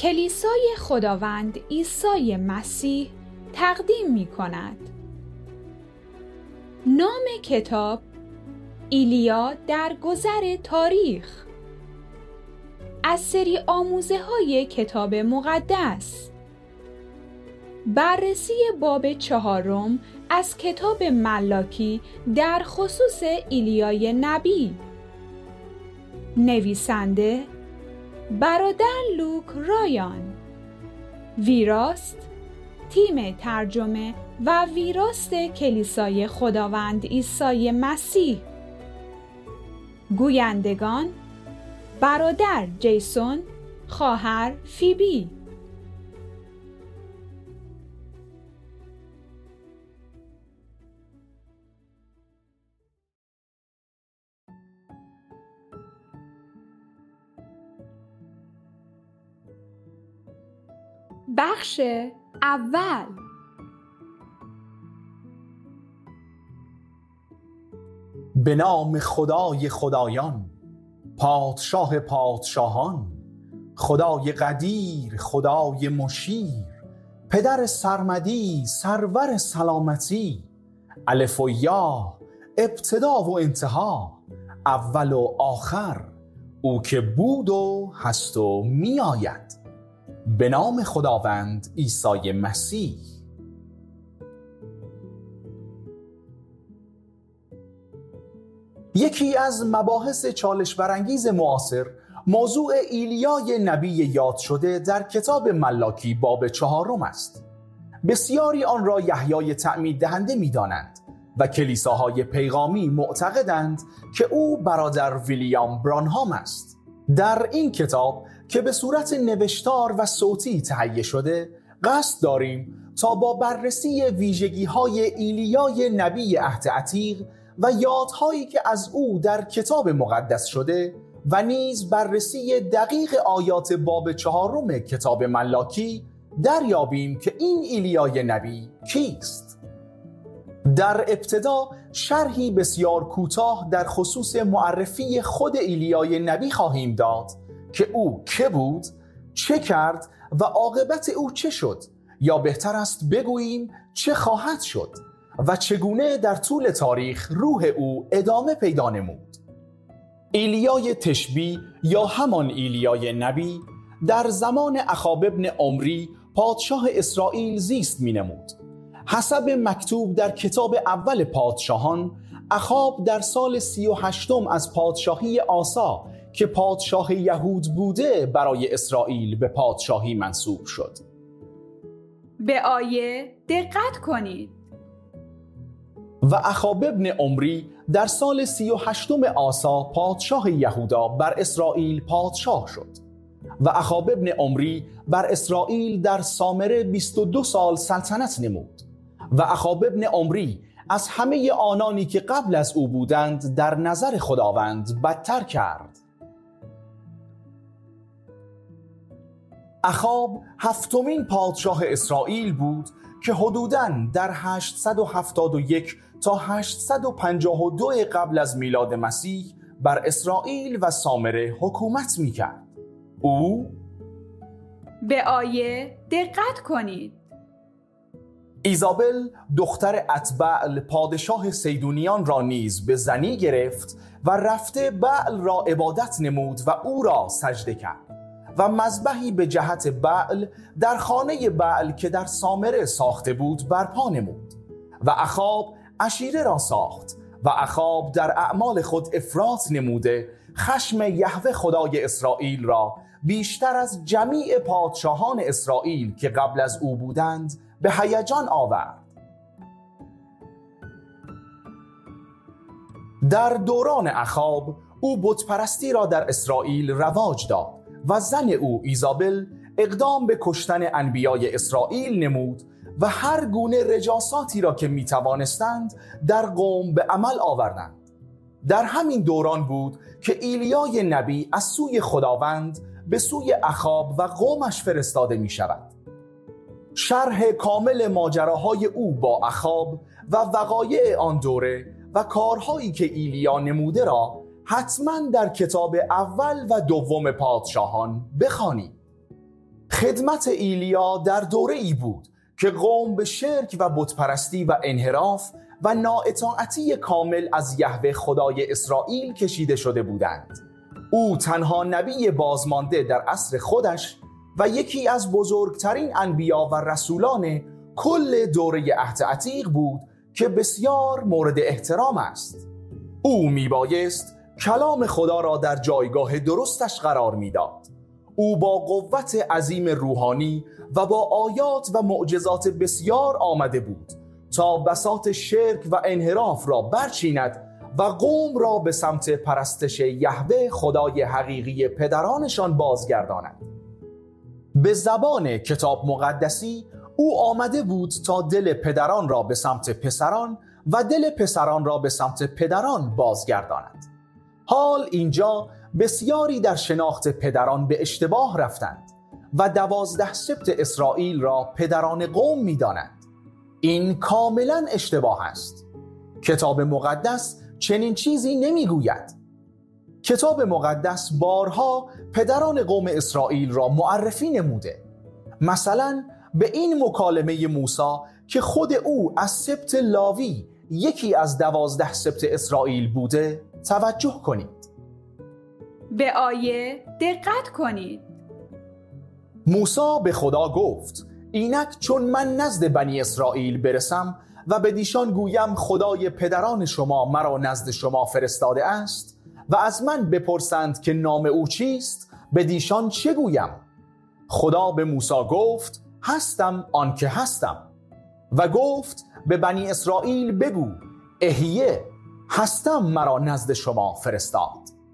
کلیسای خداوند عیسی مسیح تقدیم می کند. نام کتاب ایلیا در گذر تاریخ، از سری آموزه های کتاب مقدس. بررسی باب 4 از کتاب ملاکی در خصوص ایلیای نبی. نویسنده برادر لوک رایان. ویراست تیم ترجمه و ویراست کلیسای خداوند عیسی مسیح. گویندگان برادر جیسون، خواهر فیبی. بخش اول. به نام خدای خدایان، پادشاه پادشاهان، خدای قدیر، خدای مشیر، پدر سرمدی، سرور سلامتی، الف و یا، ابتدا و انتها، اول و آخر، او که بود و هست و می آید. به نام خداوند عیسی مسیح. یکی از مباحث چالش برانگیز معاصر موضوع ایلیای نبی یاد شده در کتاب ملاکی باب 4 است. بسیاری آن را یحیای تعمید دهنده می دانند و کلیساهای پیغامی معتقدند که او برادر ویلیام برانهام است. در این کتاب که به صورت نوشتار و صوتی تهیه شده، قصد داریم تا با بررسی ویژگی‌های ایلیای نبی عهد عتیق و یادهایی که از او در کتاب مقدس شده و نیز بررسی دقیق آیات باب 4 کتاب ملاکی دریابیم که این ایلیای نبی کیست. در ابتدا شرحی بسیار کوتاه در خصوص معرفی خود ایلیای نبی خواهیم داد که او که بود، چه کرد و عاقبت او چه شد، یا بهتر است بگوییم چه خواهد شد و چگونه در طول تاریخ روح او ادامه پیدا نمود. ایلیای تشبی یا همان ایلیای نبی در زمان اخاب ابن عمری پادشاه اسرائیل زیست می نمود. حسب مکتوب در کتاب اول پادشاهان، اخاب در سال 38 از پادشاهی آسا که پادشاه یهود بوده برای اسرائیل به پادشاهی منصوب شد. به آیه دقت کنید. و اخاب ابن عمری در سال 38 آسا پادشاه یهودا بر اسرائیل پادشاه شد و اخاب ابن عمری بر اسرائیل در سامره 22 سال سلطنت نمود و اخاب ابن عمری از همه آنانی که قبل از او بودند در نظر خداوند بدتر کرد. اخاب 7مین پادشاه اسرائیل بود که حدوداً در 871 تا 852 قبل از میلاد مسیح بر اسرائیل و سامره حکومت می‌کرد. او به آیه دقت کنید. ایزابل دختر اتبعل پادشاه سیدونیان را نیز به زنی گرفت و رفته بعل را عبادت نمود و او را سجده کرد و مذبحی به جهت بعل در خانه بعل که در سامره ساخته بود برپا نمود و اخاب عشیره را ساخت و اخاب در اعمال خود افراط نموده خشم یهوه خدای اسرائیل را بیشتر از جمیع پادشاهان اسرائیل که قبل از او بودند به هیجان آورد. در دوران اخاب او بتپرستی را در اسرائیل رواج داد و زن او ایزابل اقدام به کشتن انبیای اسرائیل نمود و هر گونه رجاساتی را که می توانستند در قوم به عمل آوردند. در همین دوران بود که ایلیای نبی از سوی خداوند به سوی اخاب و قومش فرستاده می شود. شرح کامل ماجراهای او با اخاب و وقایع آن دوره و کارهایی که ایلیا نموده را حتما در کتاب اول و دوم پادشاهان بخوانید. خدمت ایلیا در دوره ای بود که قوم به شرک و بتپرستی و انحراف و نااطاعتی کامل از یهوه خدای اسرائیل کشیده شده بودند. او تنها نبی بازمانده در عصر خودش و یکی از بزرگترین انبیا و رسولان کل دوره عهد عتیق بود که بسیار مورد احترام است. او میبایست کلام خدا را در جایگاه درستش قرار میداد. او با قوت عظیم روحانی و با آیات و معجزات بسیار آمده بود تا بساط شرک و انحراف را برچیند و قوم را به سمت پرستش یهوه خدای حقیقی پدرانشان بازگرداند. به زبان کتاب مقدسی او آمده بود تا دل پدران را به سمت پسران و دل پسران را به سمت پدران بازگرداند. حال اینجا بسیاری در شناخت پدران به اشتباه رفتند و 12 سبط اسرائیل را پدران قوم می دانند. این کاملا اشتباه است. کتاب مقدس چنین چیزی نمی گوید. کتاب مقدس بارها پدران قوم اسرائیل را معرفی نموده. مثلا به این مکالمه موسی که خود او از سبط لاوی یکی از 12 سبط اسرائیل بوده توجه کنید. به آیه دقت کنید. موسی به خدا گفت: اینک چون من نزد بنی اسرائیل برسم و به دیشان گویم خدای پدران شما مرا نزد شما فرستاده است و از من بپرسند که نام او چیست، به دیشان چه گویم؟ خدا به موسی گفت: هستم آن که هستم. و گفت به بنی اسرائیل بگو: احیه هستم مرا نزد شما فرستاد.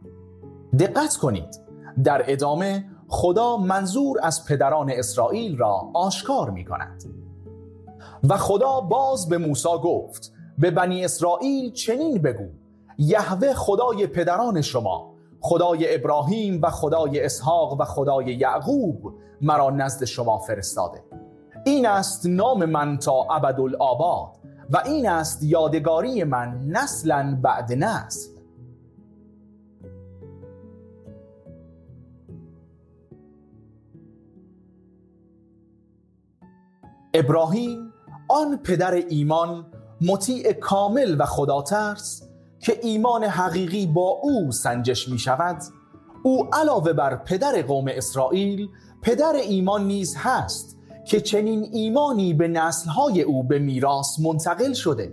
دقت کنید، در ادامه خدا منظور از پدران اسرائیل را آشکار می کند. و خدا باز به موسی گفت: به بنی اسرائیل چنین بگو: یهوه خدای پدران شما، خدای ابراهیم و خدای اسحاق و خدای یعقوب مرا نزد شما فرستاده. این است نام من تا ابدالآباد و این است یادگاری من نسلاً بعد نسل. ابراهیم آن پدر ایمان، مطیع کامل و خدا ترس که ایمان حقیقی با او سنجش می شود، او علاوه بر پدر قوم اسرائیل پدر ایمان نیز هست که چنین ایمانی به نسل‌های او به میراث منتقل شده.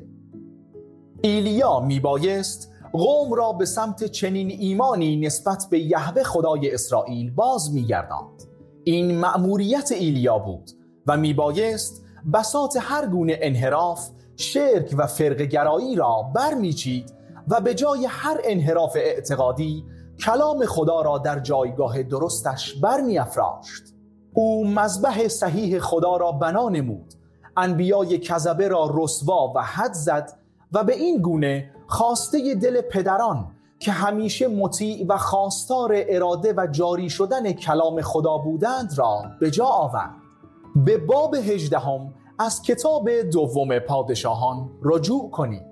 ایلیا می بایست قوم را به سمت چنین ایمانی نسبت به یهوه خدای اسرائیل باز می گرداند. این مأموریت ایلیا بود و می بایست بساط هر گونه انحراف، شرک و فرقه‌گرایی را برمی‌چید و به جای هر انحراف اعتقادی کلام خدا را در جایگاه درستش برمی‌افراشت. او مذبح صحیح خدا را بنا نمود، انبیای کذبه را رسوا و حد زد و به این گونه خواسته دل پدران که همیشه مطیع و خواستار اراده و جاری شدن کلام خدا بودند را به جا آورد. به باب 18 از کتاب دوم پادشاهان رجوع کنید.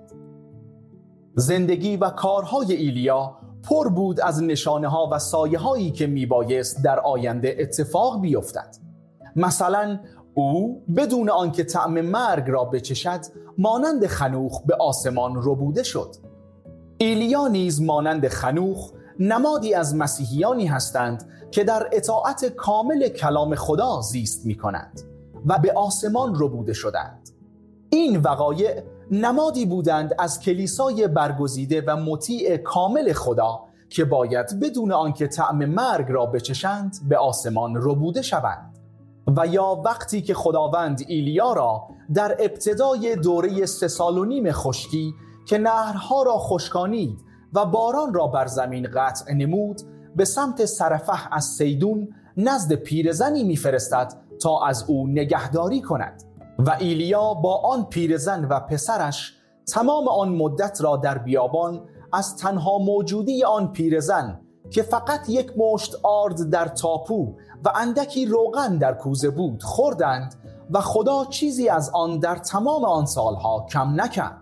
زندگی و کارهای ایلیا پر بود از نشانه ها و سایه هایی که میبایست در آینده اتفاق بیفتد. مثلا او بدون آنکه طعم مرگ را بچشد مانند خنوخ به آسمان ربوده شد. ایلیا نیز مانند خنوخ نمادی از مسیحیانی هستند که در اطاعت کامل کلام خدا زیست می کنند و به آسمان ربوده شدند. این وقایع نمادی بودند از کلیسای برگزیده و مطیع کامل خدا که باید بدون آنکه طعم مرگ را بچشند به آسمان ربوده شوند. و یا وقتی که خداوند ایلیا را در ابتدای دوره 3.5 سال خشکی که نهرها را خشکانید و باران را بر زمین قطع نمود به سمت سرفح از سیدون نزد پیرزنی میفرستد تا از او نگهداری کند و ایلیا با آن پیرزن و پسرش تمام آن مدت را در بیابان از تنها موجودی آن پیرزن که فقط یک مشت آرد در تاپو و اندکی روغن در کوزه بود خوردند و خدا چیزی از آن در تمام آن سالها کم نکرد.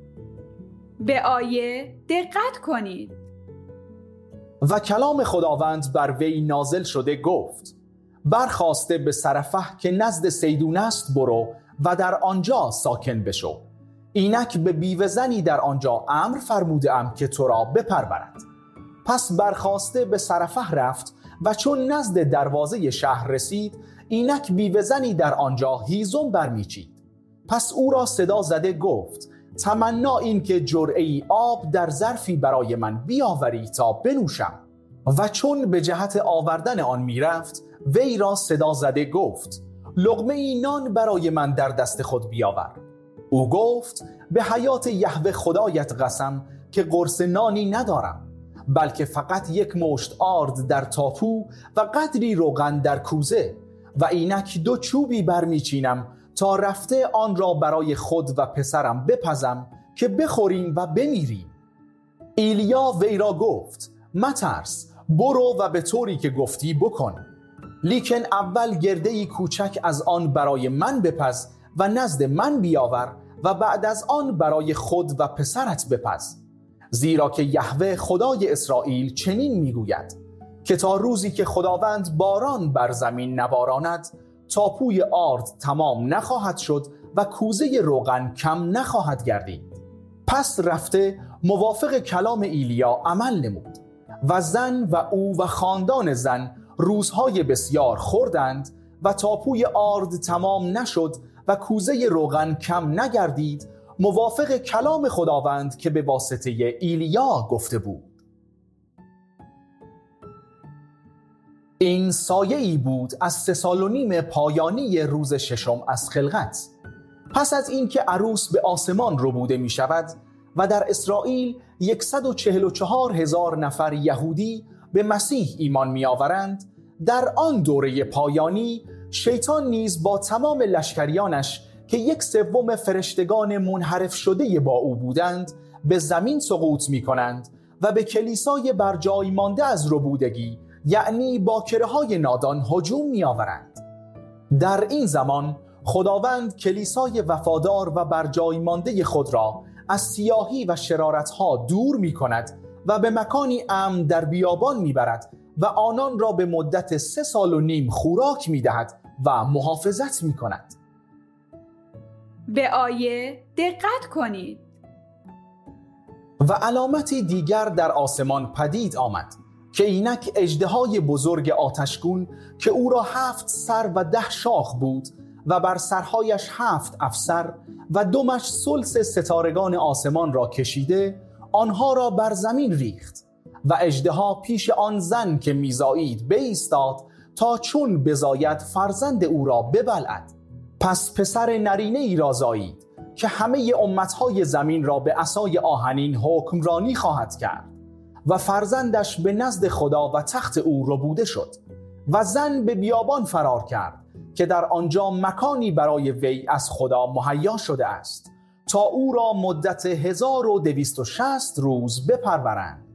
به آیه دقت کنید. و کلام خداوند بر وی نازل شده گفت: برخاسته به سرفه که نزد سیدون است برو و در آنجا ساکن بشو. اینک به بیوه زنی در آنجا امر فرموده‌ام که تو را بپرورد. پس برخاسته به سرفه رفت و چون نزد دروازه شهر رسید، اینک بیوه زنی در آنجا هیزم برمیچید. پس او را صدا زده گفت تمنا این که جرعه‌ای آب در ظرفی برای من بیاوری تا بنوشم. و چون به جهت آوردن آن میرفت، وی را صدا زده گفت لقمه ای نان برای من در دست خود بیاور. او گفت به حیات یهوه خدایت قسم که قرص نانی ندارم، بلکه فقط یک مشت آرد در تاپو و قدری روغن در کوزه و اینک 2 چوبی برمیچینم تا رفته آن را برای خود و پسرم بپزم که بخوریم و بمیریم. ایلیا وی را گفت مترس، برو و به طوری که گفتی بکن، لیکن اول گرده‌ای کوچک از آن برای من بپز و نزد من بیاور و بعد از آن برای خود و پسرت بپز. زیرا که یهوه خدای اسرائیل چنین میگوید که تا روزی که خداوند باران بر زمین نباراند، تاپوی آرد تمام نخواهد شد و کوزه روغن کم نخواهد گردید. پس رفته موافق کلام ایلیا عمل نمود و زن و او و خاندان زن روزهای بسیار خوردند و تاپوی آرد تمام نشد و کوزه روغن کم نگردید، موافق کلام خداوند که به واسطه ایلیا گفته بود. این سایه‌ای بود از 3.5 سال پایانی روز 6 از خلقت. پس از این که عروس به آسمان ربوده می شود و در اسرائیل 144,000 نفر یهودی به مسیح ایمان می آورند، در آن دوره پایانی شیطان نیز با تمام لشکریانش که 1/3 فرشتگان منحرف شده با او بودند به زمین سقوط می کنند و به کلیسای بر جای مانده از ربودگی، یعنی باکره‌های نادان هجوم می آورند. در این زمان خداوند کلیسای وفادار و بر جای مانده خود را از سیاهی و شرارتها دور می کند و به مکانی امن در بیابان می برد و آنان را به مدت 3.5 سال خوراک می دهد و محافظت می کند. به آیه دقت کنید. و علامتی دیگر در آسمان پدید آمد که اینک اژدهای بزرگ آتشگون که او را 7 سر و 10 شاخ بود و بر سرهایش 7 افسر و دمش ثلث ستارگان آسمان را کشیده، آنها را بر زمین ریخت و اژدها پیش آن زن که میزایید بایستاد تا چون بزاید فرزند او را ببلعد. پس پسر نرینه ای را زایید که همه امتهای زمین را به عصای آهنین حکمرانی خواهد کرد و فرزندش به نزد خدا و تخت او ربوده شد. و زن به بیابان فرار کرد که در آنجا مکانی برای وی از خدا مهیا شده است تا او را مدت 1260 روز بپرورند.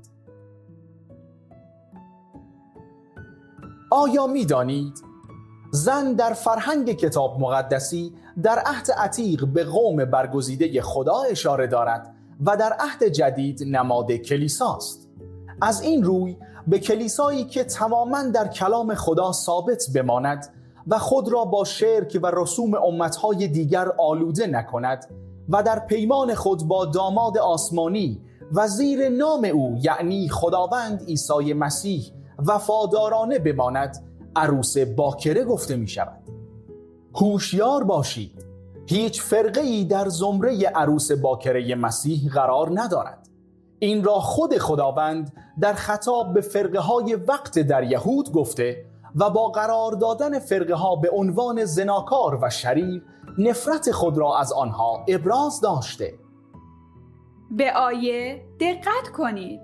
آیا می دانید زن در فرهنگ کتاب مقدسی در عهد عتیق به قوم برگزیده خدا اشاره دارد و در عهد جدید نماد کلیساست؟ از این روی به کلیسایی که تماماً در کلام خدا ثابت بماند و خود را با شرک و رسوم امتهای دیگر آلوده نکند و در پیمان خود با داماد آسمانی و زیر نام او یعنی خداوند عیسی مسیح وفادارانه بماند، عروس باکره گفته می شود. هوشیار باشید، هیچ فرقه‌ای در زمره عروس باکره مسیح قرار ندارد. این را خود خداوند در خطاب به فرقه های وقت در یهود گفته و با قرار دادن فرقه ها به عنوان زناکار و شریر نفرت خود را از آنها ابراز داشته. به آیه دقت کنید.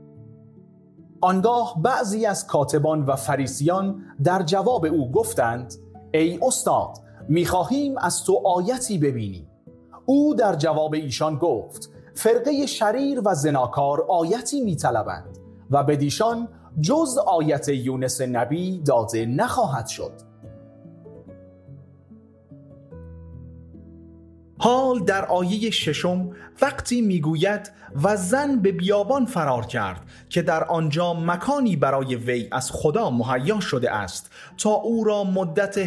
آنگاه بعضی از کاتبان و فریسیان در جواب او گفتند ای استاد، می‌خواهیم از تو آیتی ببینیم. او در جواب ایشان گفت فرقه شریر و زناکار آیتی می‌طلبند و بدیشان جز آیت یونس نبی داده نخواهد شد. حال در آیه 6 وقتی میگوید و زن به بیابان فرار کرد که در آنجا مکانی برای وی از خدا مهیا شده است تا او را مدت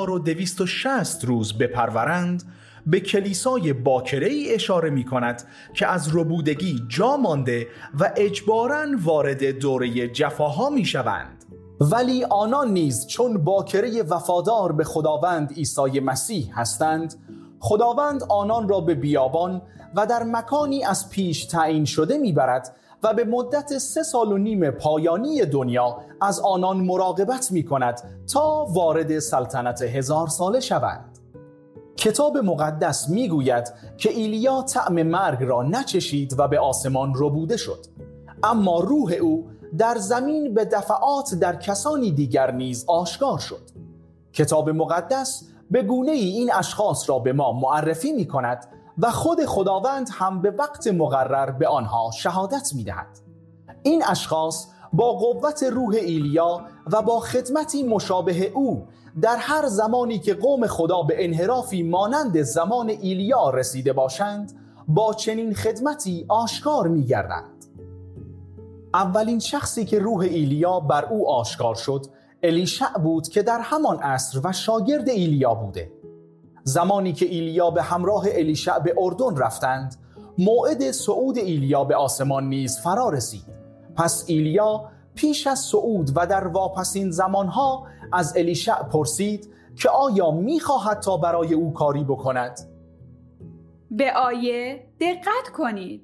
1260 روز بپرورند، به کلیسای باکره‌ای اشاره می کند که از ربودگی جا مانده و اجباراً وارد دوره جفاها می شوند. ولی آنان نیز چون باکره وفادار به خداوند عیسی مسیح هستند، خداوند آنان را به بیابان و در مکانی از پیش تعیین شده میبرد و به مدت 3.5 سال پایانی دنیا از آنان مراقبت می کند تا وارد سلطنت 1000 ساله شوند. کتاب مقدس میگوید که ایلیا طعم مرگ را نچشید و به آسمان ربوده شد، اما روح او در زمین به دفعات در کسانی دیگر نیز آشکار شد. کتاب مقدس به گونه ای این اشخاص را به ما معرفی می کند و خود خداوند هم به وقت مقرر به آنها شهادت می دهد. این اشخاص با قوت روح ایلیا و با خدمتی مشابه او در هر زمانی که قوم خدا به انحرافی مانند زمان ایلیا رسیده باشند، با چنین خدمتی آشکار می گردند. اولین شخصی که روح ایلیا بر او آشکار شد الیشع بود که در همان عصر و شاگرد ایلیا بوده. زمانی که ایلیا به همراه الیشع به اردن رفتند، موعد صعود ایلیا به آسمان نیز فرا رسید. پس ایلیا پیش از صعود و در واپسین زمانها از الیشع پرسید که آیا می‌خواهد تا برای او کاری بکند؟ به آیه دقت کنید.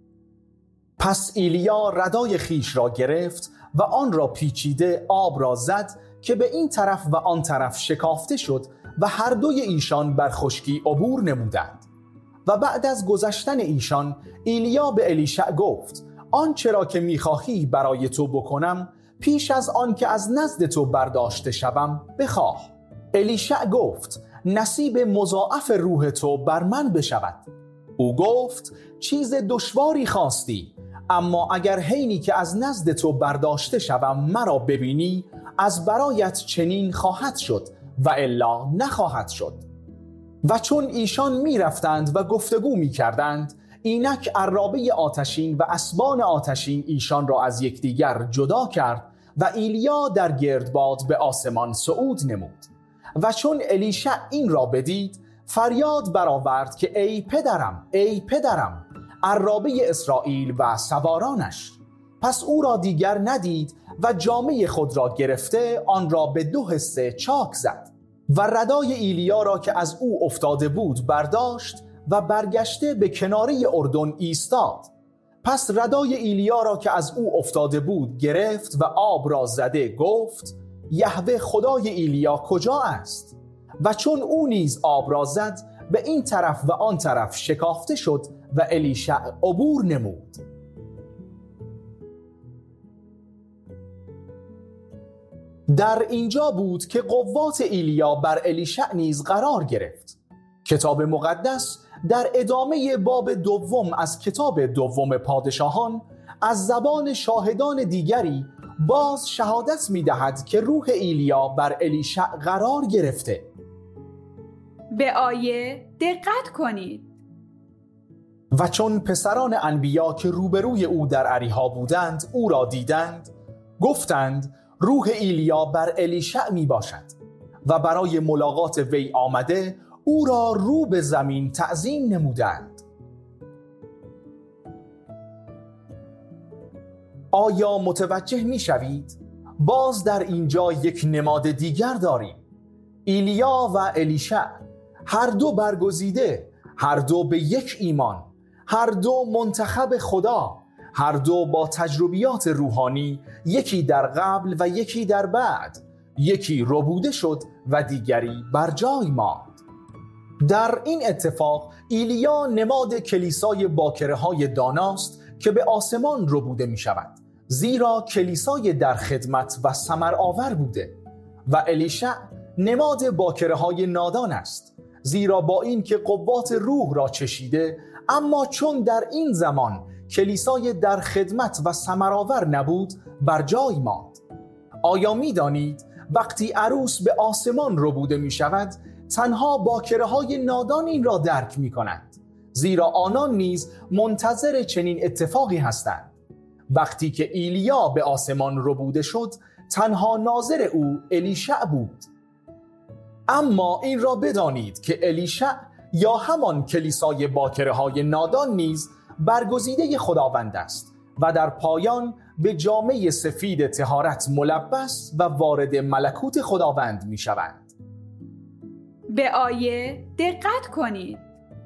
پس ایلیا ردای خیش را گرفت و آن را پیچیده آب را زد که به این طرف و آن طرف شکافته شد و هر دوی ایشان بر خشکی عبور نمودند. و بعد از گذشتن ایشان ایلیا به الیشع گفت آنچه را که می‌خواهی برای تو بکنم، پیش از آن که از نزد تو برداشته شوم بخواه. الیشع گفت نصیب مضاعف روح تو بر من بشود. او گفت چیز دشواری خواستی، اما اگر حینی که از نزد تو برداشته شوم مرا ببینی، از برایت چنین خواهد شد و الا نخواهد شد. و چون ایشان می رفتند و گفتگو می کردند، اینک عرابه آتشین و اسبان آتشین ایشان را از یکدیگر جدا کرد و ایلیا در گردباد به آسمان صعود نمود. و چون الیشع این را بدید، فریاد برآورد که ای پدرم، ای پدرم، عرابه اسرائیل و سوارانش. پس او را دیگر ندید و جامه خود را گرفته آن را به 2 حصه چاک زد و ردای ایلیا را که از او افتاده بود برداشت و برگشته به کناره اردن ایستاد. پس ردای ایلیا را که از او افتاده بود گرفت و آب را زده گفت یهوه خدای ایلیا کجا است؟ و چون او نیز آب را زد، به این طرف و آن طرف شکافته شد و الیشع عبور نمود. در اینجا بود که قوات ایلیا بر الیشع نیز قرار گرفت. کتاب مقدس در ادامه باب 2 از کتاب 2 پادشاهان از زبان شاهدان دیگری باز شهادت می دهد که روح ایلیا بر الیشع قرار گرفته. به آیه دقت کنید. و چون پسران انبیا که روبروی او در اریحا بودند او را دیدند، گفتند روح ایلیا بر الیشع می باشد و برای ملاقات وی آمده او را رو به زمین تعظیم نمودند. آیا متوجه می شوید؟ باز در اینجا یک نماد دیگر داریم. ایلیا و الیشع، هر دو برگزیده، هر دو به یک ایمان، هر دو منتخب خدا، هر دو با تجربیات روحانی، یکی در قبل و یکی در بعد، یکی ربوده شد و دیگری بر جای ماند. در این اتفاق ایلیا نماد کلیسای باکره‌های داناست که به آسمان ربوده می شود، زیرا کلیسای در خدمت و ثمرآور بوده، و الیشع نماد باکره‌های نادان است، زیرا با این که قوات روح را چشیده، اما چون در این زمان کلیسای در خدمت و ثمرآور نبود بر جای ماند. آیا می دانید وقتی عروس به آسمان ربوده می شود تنها باکره‌های نادان این را درک می‌کنند، زیرا آنان نیز منتظر چنین اتفاقی هستند. وقتی که ایلیا به آسمان ربوده شد، تنها ناظر او الیشع بود. اما این را بدانید که الیشع یا همان کلیسای باکره‌های نادان نیز برگزیده خداوند است و در پایان به جامه سفید طهارت ملبس و وارد ملکوت خداوند می شوند. به آیه دقت کنید.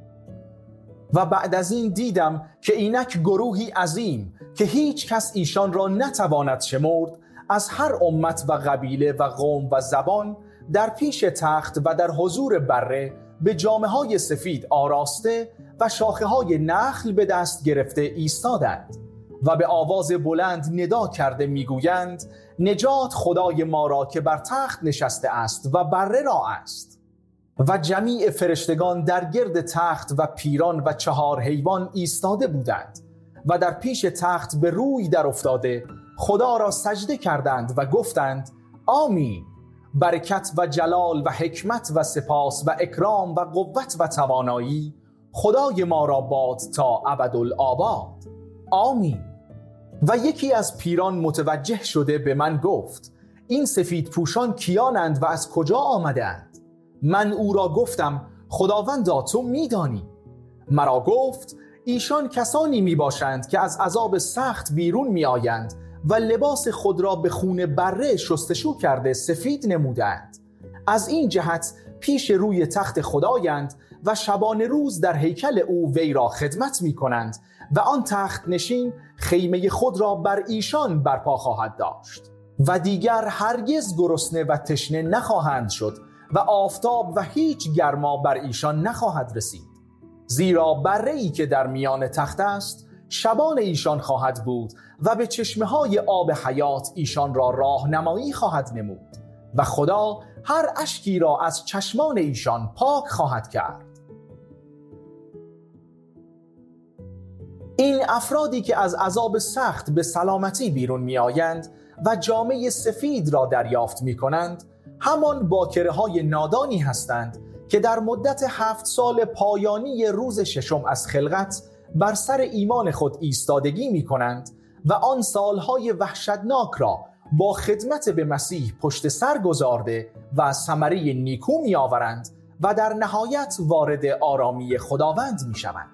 و بعد از این دیدم که اینک گروهی عظیم که هیچ کس ایشان را نتواند شمرد، از هر امت و قبیله و قوم و زبان در پیش تخت و در حضور بره به جامه‌های سفید آراسته و شاخه‌های نخل به دست گرفته ایستادند و به آواز بلند ندا کرده میگویند: نجات خدای ما را که بر تخت نشسته است و بره را است. و جمیع فرشتگان در گرد تخت و پیران و 4 حیوان ایستاده بودند و در پیش تخت به روی در افتاده خدا را سجده کردند و گفتند: آمین. برکت و جلال و حکمت و سپاس و اکرام و قوت و توانایی خدای ما را باد تا ابدالآباد. آمین. و یکی از پیران متوجه شده به من گفت: این سفید پوشان کیانند و از کجا آمدند؟ من او را گفتم: خداوندا تو میدانی. مرا گفت: ایشان کسانی می باشند که از عذاب سخت بیرون می آیند و لباس خود را به خون بره شستشو کرده سفید نمودند. از این جهت پیش روی تخت خدایند و شبانه روز در هیکل او وی را خدمت می کنند و آن تخت نشین خیمه خود را بر ایشان برپا خواهد داشت و دیگر هرگز گرسنه و تشنه نخواهند شد و آفتاب و هیچ گرما بر ایشان نخواهد رسید، زیرا بره‌ای که در میان تخت است شبان ایشان خواهد بود و به چشمه‌های آب حیات ایشان را راهنمایی خواهد نمود و خدا هر اشکی را از چشمان ایشان پاک خواهد کرد. این افرادی که از عذاب سخت به سلامتی بیرون می آیند و جامه سفید را دریافت می کنند، همان باکره‌های نادانی هستند که در مدت 7 سال پایانی روز 6 از خلقت بر سر ایمان خود ایستادگی می کنند و آن سالهای وحشتناک را با خدمت به مسیح پشت سر گذارده و ثمره نیکو می آورند و در نهایت وارد آرامی خداوند می شوند.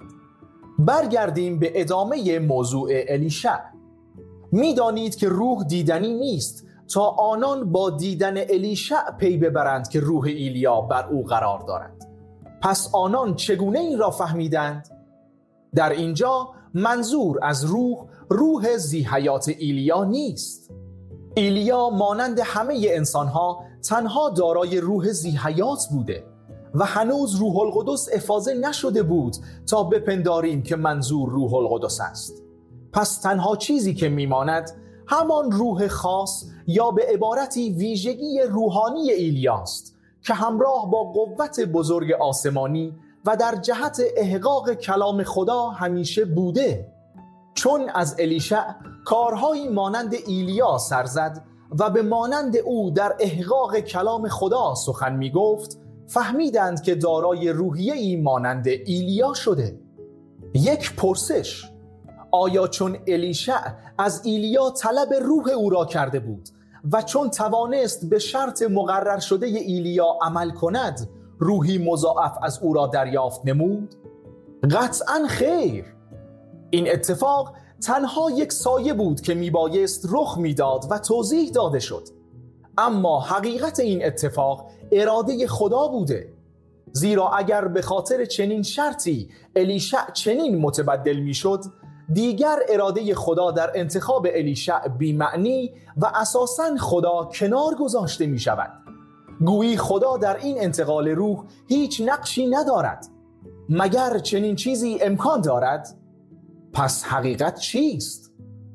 برگردیم به ادامه موضوع الیشع. می دانید که روح دیدنی نیست تا آنان با دیدن الیشع پی ببرند که روح ایلیا بر او قرار دارد. پس آنان چگونه این را فهمیدند؟ در اینجا منظور از روح ذی حیات ایلیا نیست. ایلیا مانند همه انسانها تنها دارای روح ذی حیات بوده و هنوز روح القدس افاضه نشده بود تا بپنداریم که منظور روح القدس است. پس تنها چیزی که میماند همان روح خاص یا به عبارتی ویژگی روحانی ایلیاست که همراه با قوت بزرگ آسمانی و در جهت احقاق کلام خدا همیشه بوده. چون از الیشع کارهایی مانند ایلیا سر زد و به مانند او در احقاق کلام خدا سخن می گفت، فهمیدند که دارای روحیه‌ای مانند ایلیا شده. یک پرسش: آیا چون الیشع از ایلیا طلب روح او را کرده بود و چون توانست به شرط مقرر شده ایلیا عمل کند روحی مضاعف از او را دریافت نمود؟ قطعاً خیر. این اتفاق تنها یک سایه بود که میبایست رخ میداد و توضیح داده شد. اما حقیقت این اتفاق اراده خدا بوده، زیرا اگر به خاطر چنین شرطی الیشع چنین متبدل میشد، دیگر اراده خدا در انتخاب الیشع بی‌معنی و اساساً خدا کنار گذاشته می شود. گویی خدا در این انتقال روح هیچ نقشی ندارد. مگر چنین چیزی امکان دارد؟ پس حقیقت چیست؟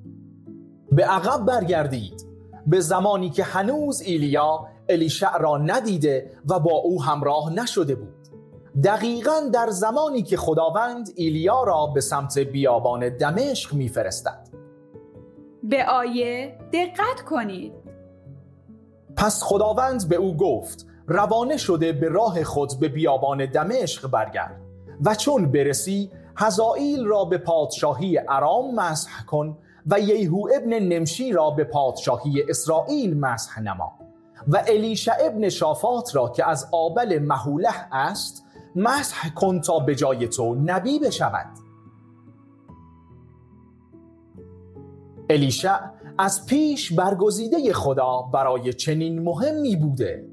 به عقب برگردید، به زمانی که هنوز ایلیا الیشع را ندیده و با او همراه نشده بود. دقیقاً در زمانی که خداوند ایلیا را به سمت بیابان دمشق می‌فرستد. به آیه دقت کنید. پس خداوند به او گفت: روانه شده به راه خود به بیابان دمشق برگرد و چون برسی حزائیل را به پادشاهی ارام مسح کن و یهو ابن نمشی را به پادشاهی اسرائیل مسح نما و الیشع ابن شافات را که از آبل مهوله است مسح کن تا به جای تو نبی بشود. الیشع از پیش برگزیده خدا برای چنین مهمی بوده.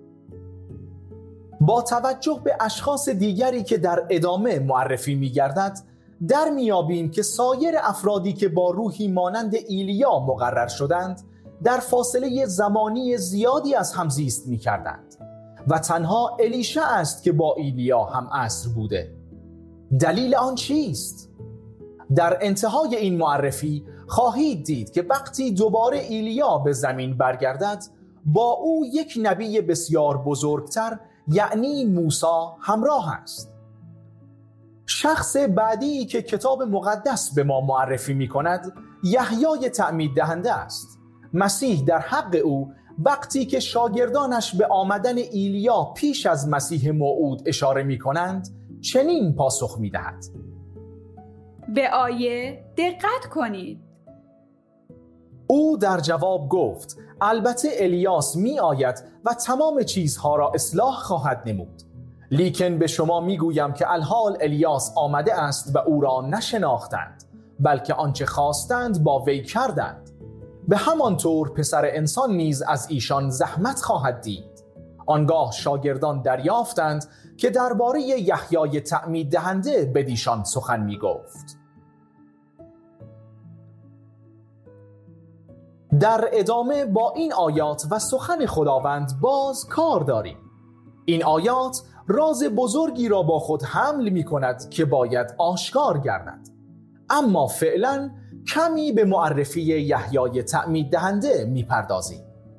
با توجه به اشخاص دیگری که در ادامه معرفی می‌گردد در میابیم که سایر افرادی که با روحی مانند ایلیا مقرر شدند در فاصله زمانی زیادی از هم زیست می‌کردند و تنها الیشع است که با ایلیا هم عصر بوده. دلیل آن چیست؟ در انتهای این معرفی خواهید دید که وقتی دوباره ایلیا به زمین برگردد با او یک نبی بسیار بزرگتر یعنی موسی همراه است. شخص بعدی که کتاب مقدس به ما معرفی می کند یحیای تعمید دهنده است. مسیح در حق او وقتی که شاگردانش به آمدن ایلیا پیش از مسیح موعود اشاره می کنند چنین پاسخ می دهد: به آیه دقت کنید. او در جواب گفت البته الیاس می آید و تمام چیزها را اصلاح خواهد نمود، لیکن به شما می گویم که الحال الیاس آمده است و او را نشناختند، بلکه آنچه خواستند با وی کردند. به همان طور پسر انسان نیز از ایشان زحمت خواهد دید. آنگاه شاگردان دریافتند که درباره یحیای تعمید دهنده بدیشان سخن می گفت. در ادامه با این آیات و سخن خداوند باز کار داریم. این آیات راز بزرگی را با خود حمل می کند که باید آشکار گردد. اما فعلا کمی به معرفی یحیای تعمید دهنده می پردازیم.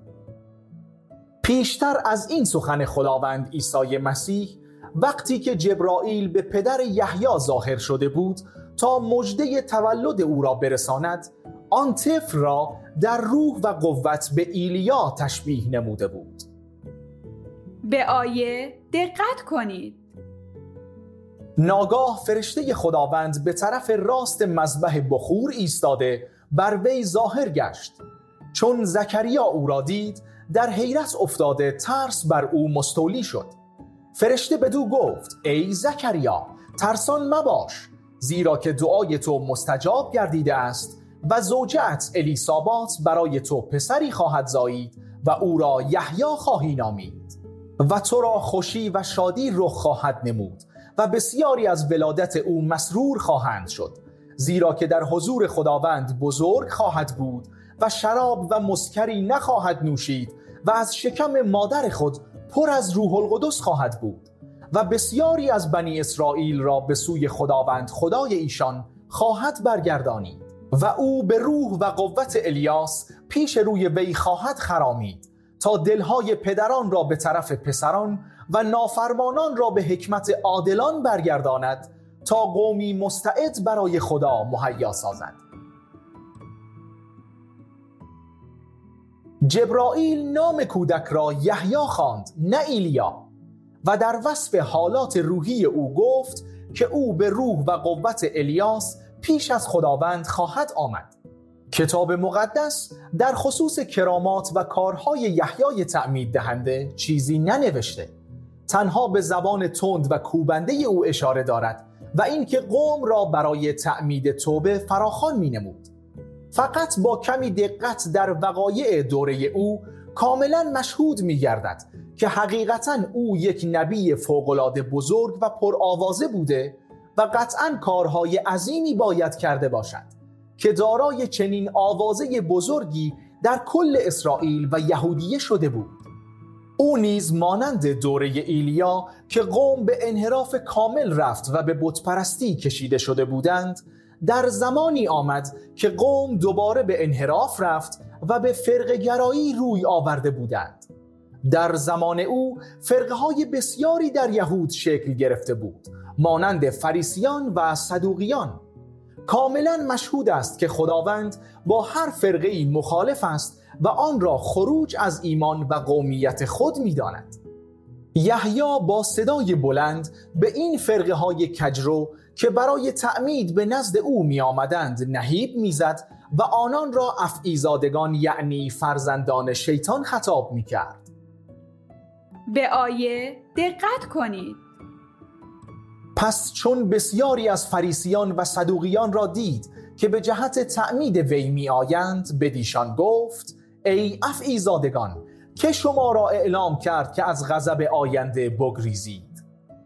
پیشتر از این سخن خداوند عیسی مسیح وقتی که جبرائیل به پدر یحیی ظاهر شده بود تا مژده تولد او را برساند، آن طفل را در روح و قوت به ایلیا تشبیه نموده بود. به آیه دقت کنید. ناگاه فرشته خداوند به طرف راست مذبح بخور ایستاده بر وی ظاهر گشت. چون زکریا او را دید در حیرت افتاده ترس بر او مستولی شد. فرشته بدو گفت ای زکریا ترسان مباش، زیرا که دعای تو مستجاب گردیده است و زوجت الیسابات برای تو پسری خواهد زایید و او را یحیی خواهی نامید و تو را خوشی و شادی رخ خواهد نمود و بسیاری از ولادت او مسرور خواهند شد، زیرا که در حضور خداوند بزرگ خواهد بود و شراب و مسکری نخواهد نوشید و از شکم مادر خود پر از روح القدس خواهد بود و بسیاری از بنی اسرائیل را به سوی خداوند خدای ایشان خواهد برگردانید و او به روح و قوت الیاس پیش روی وی خواهد خرامید تا دلهای پدران را به طرف پسران و نافرمانان را به حکمت عادلان برگرداند تا قومی مستعد برای خدا مهیا سازد. جبرائیل نام کودک را یحیی خواند نه ایلیا و در وصف حالات روحی او گفت که او به روح و قوت الیاس پیش از خداوند خواهد آمد. کتاب مقدس در خصوص کرامات و کارهای یحیای تعمید دهنده چیزی ننوشته، تنها به زبان تند و کوبنده او اشاره دارد و اینکه قوم را برای تعمید توبه فراخوان می‌نمود. فقط با کمی دقت در وقایع دوره او کاملا مشهود می‌گردد که حقیقتاً او یک نبی فوق‌العاده بزرگ و پرآوازه بوده و قطعاً کارهای عظیمی باید کرده باشد که دارای چنین آوازه بزرگی در کل اسرائیل و یهودیه شده بود. او نیز مانند دوره ایلیا که قوم به انحراف کامل رفت و به بتپرستی کشیده شده بودند، در زمانی آمد که قوم دوباره به انحراف رفت و به فرقه‌گرایی روی آورده بودند. در زمان او فرقه‌های بسیاری در یهود شکل گرفته بود، مانند فریسیان و صدوقیان. کاملا مشهود است که خداوند با هر فرقه‌ای مخالف است و آن را خروج از ایمان و قومیت خود می‌داند. یحیی با صدای بلند به این فرقه های کجرو که برای تعمید به نزد او می آمدند نهیب می زد و آنان را افعیزادگان یعنی فرزندان شیطان خطاب می کرد. به آیه دقت کنید. پس چون بسیاری از فریسیان و صدوقیان را دید که به جهت تعمید وی می آیند، بدیشان گفت: ای افعیزادگان، که شما را اعلام کرد که از غضب آینده بگریزید؟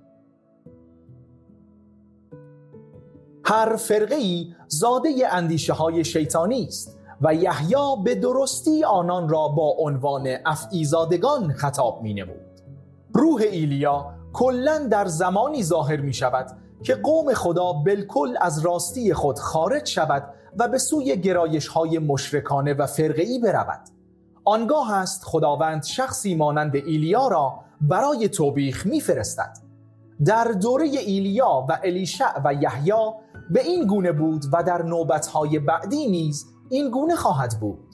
هر فرقه‌ای زاده اندیشه های شیطانی است و یحیی به درستی آنان را با عنوان افعیزادگان خطاب می نمود. روح ایلیا کلاً در زمانی ظاهر می شود که قوم خدا بالکل از راستی خود خارج شود و به سوی گرایش های مشرکانه و فرقه‌ای برود. آنگاه است خداوند شخصی مانند ایلیا را برای توبیخ می فرستد. در دوره ایلیا و الیشع و یحیی به این گونه بود و در نوبت‌های بعدی نیز این گونه خواهد بود.